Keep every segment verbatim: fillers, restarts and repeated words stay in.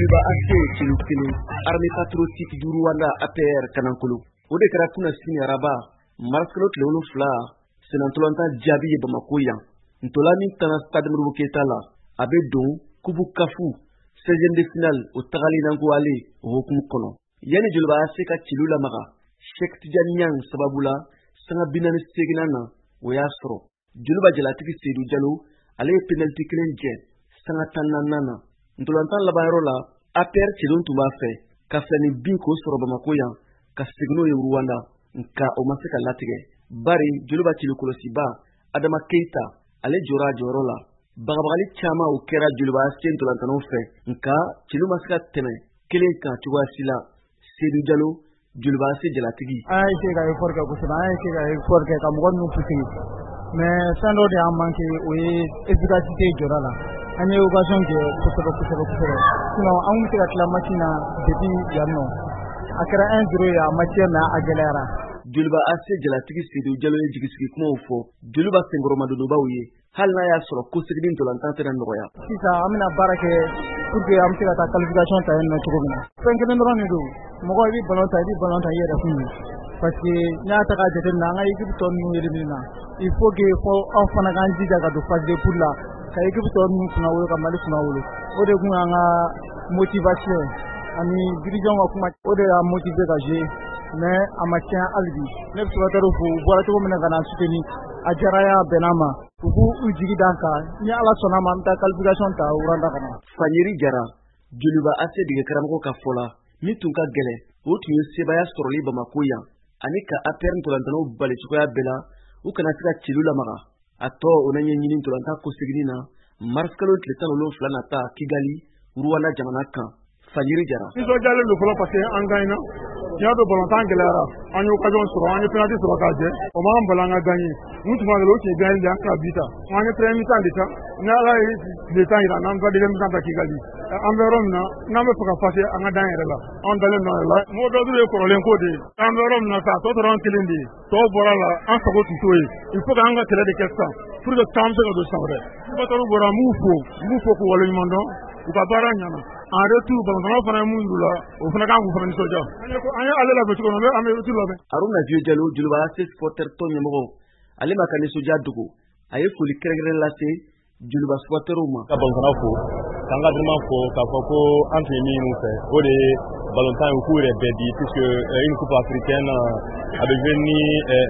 Joliba A C Cilu kelen Armée patriotique du Rwanda A P R Kanankolo o de kɛra kuna sini araba mars kalo tile wolonwula senatolanta jaabi ye Bamako yan ntola min tana stade Modibo Keita la a bɛ don kubu kafu seizième de finale o tagali nanko ale o hukumu kɔnɔ yani Joliba A C ka Cilu lamaga Cheikh Tidiane Niang sababu la sanga bi naani segina na o y'a sɔrɔ Joliba jalatigi Seydou Diallo ale ye penalty kelen jɛ sanga tan na nana ntolantan labayɔrɔ la A P R Cedon tun b'a fɛ ka filani bin k'o sɔrɔ Bamako yan ka segin n'o ye Rwanda nka o ma se ka latigɛ bari Joliba Cilu kɔlɔsiba Adama Keita ale jɔra a jɔyɔrɔ la bagabagali caman o kɛra Joliba A C ntolantanaw fɛ nka Cilu ma se ka tɛmɛ kelen kan cogoya si la Seydou Diallo Joliba A C jalatigi an ye se ka effort kɛ kosɛbɛ an ye se ka effort kɛ ka mɔgɔ ninnu pousser mais fɛn dɔ de y'an manqué o ye efficacité jɔra la an ye occasion kɛ kosɛbɛ kosɛbɛ kosɛbɛ sinon an kun bɛ se ka tila match na depuis yan nɔ a kɛra un zéro ye a match mais a gɛlɛyara Joliba A C jalatigi Seydou Diallo ye jigisigi kumaw fɔ Joliba senkɔrɔmadonbaw ye hali n'a y'a sɔrɔ ko segini ntolantan tɛna nɔgɔya sisan an bɛna baara kɛ pour que an bɛ se ka taa qualification ta yen nɔ cogo min na fɛn kelen dɔrɔn de don mɔgɔ i bɛ ballon ta i bɛ ballon ta i yɛrɛ kun parce que n'i y'a ta k'a jateminɛ an ka équipe tɔ ninnu éliminer na il faut que fɔ aw fana k'an jija ka don phase de poule la ka équipe tɔ ninnu kunna wolo ka Mali kunna wolo o de kun y'an ka motivation ani dirigeant ka kuma o de y'a motivé ka jouer mais a ma tiɲɛ hali bi ne bɛ supporters fo u bɔra cogo min na ka na soutenir a diyara y'a bɛnna ma u k'u jigi d'an kan ni Ala sɔnna ma an bɛ taa qualification ta Rwanda kɔnɔ. Fanyeri Jara Joliba A C dege karamɔgɔ ka fɔ la min tun ka gɛlɛn o tun ye sebaya sɔrɔli Bamako yan ani ka A P R ntolantanaw bali cogoya bɛɛ la u kana se ka Cilu lamaga a tɔ o na ɲɛɲini ntolantan ko segini na mars kalo tile tan wolonwula nata Kigali Rwanda jamana kan Fanyeri Jara nisɔndiyalen don fɔlɔ parce que an gagnera tiɲɛ don ballontan gɛlɛyara an ye occasion sɔrɔ an ye penalty sɔrɔ k'a jɛ o m'an bali an ka gagner mun tuma dɔ la o tun ye gagner de an ka bi ta an ye premier mi-temps de ta ni Ala ye tile tan jira n'an ka deuxième mi-temps ta Kigali an bɛ yɔrɔ min na n'an bɛ fɛ ka passer an ka dan yɛrɛ la an dalen don a yɛrɛ la mɔgɔ dɔ ye kɔrɔlen ko de ye an bɛ yɔrɔ min na sa tɔ tora an kelen de ye tɔw bɔra la an sago tun t'o ye il faut que an ka kɛlɛ de kɛ sisan pour que temps bɛ se ka don san wɛrɛ supporters bɔra n b'u fo n b'u fo k'u waleɲuman dɔn u ka baara ɲana en retour ballontannaw fana ye mun yir'u la o fana kan k'u fana nisɔndiya an ye ale labɛn cogo min an bɛ retour labɛn. Haruna Vieux Diallo Joliba A C supporter tɔn ɲɛmɔgɔ ale ma ka nisɔndiya dogo a ye foli kɛrɛnkɛrɛn lase Joliba supporterw ma. Ka ballontannaw fo k'an ka vraiment fo k'a fɔ ko an tun ye min ɲini u fɛ o de ye ballontan u k'u yɛrɛ bɛɛ di puisque une coupe africaine a bɛ jouer ni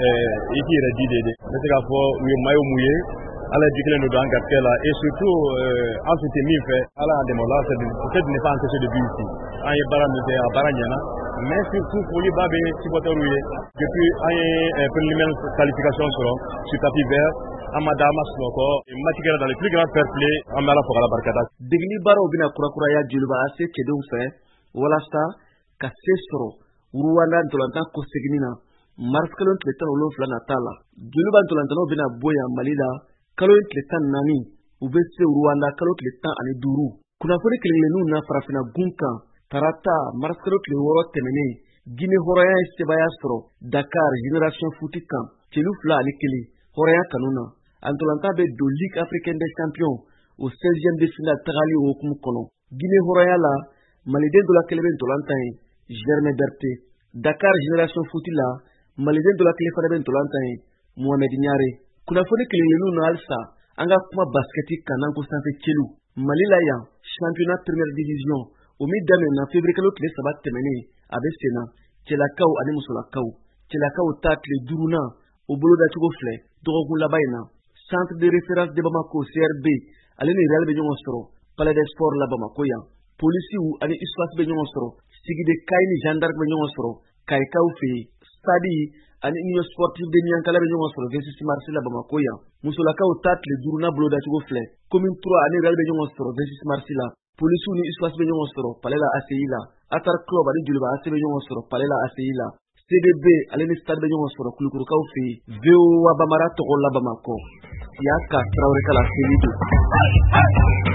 i k'i yɛrɛ di de de n bɛ se k'a fɔ u ye maillot mun ye Ala ye di kelen don an garisɛgɛ la et surtout an tun tɛ min fɛ Ala y'a dɛmɛ o la peut-être ne pas empêché de but ici an ye baara min kɛ a baara ɲɛna mais surtout foli ba bɛ supporters ye depuis an ye préliminaire qualification sɔrɔ sur tapis vert an ma da an ma sunɔgɔ match kɛra dans le plus grand fair play an bɛ Ala fo k'Ala barikada. Degeli baaraw bɛna kurakuraya Joliba A C cɛdenw fɛ walasa ka se sɔrɔ Rwanda ntolantan ko segini na mars kalo tile tan wolonwula nata la Joliba ntolantanaw bɛna bɔ yan Mali la kalo tile tan naani u bɛ se Rwanda kalo tile tan ani duuru kunnafoni kelen-kelenninw na farafina gun kan tarata mars kalo tile wɔɔrɔ tɛmɛnen Guinée hɔrɔnya ye sebaya sɔrɔ Dakar Génération Foot kan Cilu fila ani kelen hɔrɔnya kanu na ntolantan bɛ don Ligue africaine des champions o seizième de finale tagali o hukumu kɔnɔ Guinée hɔrɔnya la maliden dɔ la kelen bɛ ntolantan ye Germain Berté Dakar Génération Foot la maliden dɔ la kelen fana bɛ ntolantan ye Mohamed Niare kunnafoni kelen-kelenninw na halisa an ka kuma basketi kan n'an ko sanfɛ Cilu Mali la yan championnat première division o min daminɛna février kalo tile saba tɛmɛnen a bɛ sen na cɛlakaw ani musolakaw cɛlakaw ta tile duurunan o bolodacogo filɛ dɔgɔkun laban in na centre de référence de Bamako C R B ale ni Real bɛ ɲɔgɔn sɔrɔ palais des sports la Bamako yan polisiw ani U S P A S bɛ ɲɔgɔn sɔrɔ sigide kayi ni gendarme bɛ ɲɔgɔn sɔrɔ kayikaw fɛ yen stade ani union sportive de Niankala bɛ ɲɔgɔn sɔrɔ vingt-six mars la Bamako yan musolakaw ta tile duurunan bolodacogo filɛ commune trois ani Real bɛ ɲɔgɔn sɔrɔ vingt-six mars la polisiw ni U S P A S bɛ ɲɔgɔn sɔrɔ palais la A C I la Atar club ani Joliba A C bɛ ɲɔgɔn sɔrɔ palais la A C I la C D B ale ni stade bɛ ɲɔgɔn sɔrɔ Kulikurukaw fɛ yen V O A Bamara tɔgɔ la Bamako Siyaka Traoré Kala Selidu